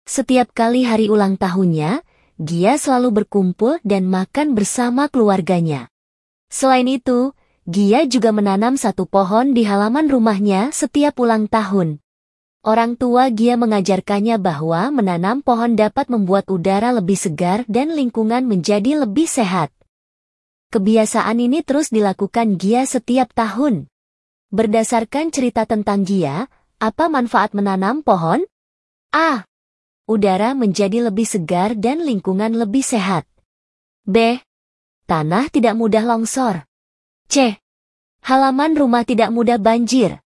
Setiap kali hari ulang tahunnya, Gia selalu berkumpul dan makan bersama keluarganya. Selain itu, Gia juga menanam satu pohon di halaman rumahnya setiap ulang tahun. Orang tua Gia mengajarkannya bahwa menanam pohon dapat membuat udara lebih segar dan lingkungan menjadi lebih sehat. Kebiasaan ini terus dilakukan Gia setiap tahun. Berdasarkan cerita tentang Gia, apa manfaat menanam pohon? A. Udara menjadi lebih segar dan lingkungan lebih sehat. B. Tanah tidak mudah longsor. C. Halaman rumah tidak mudah banjir.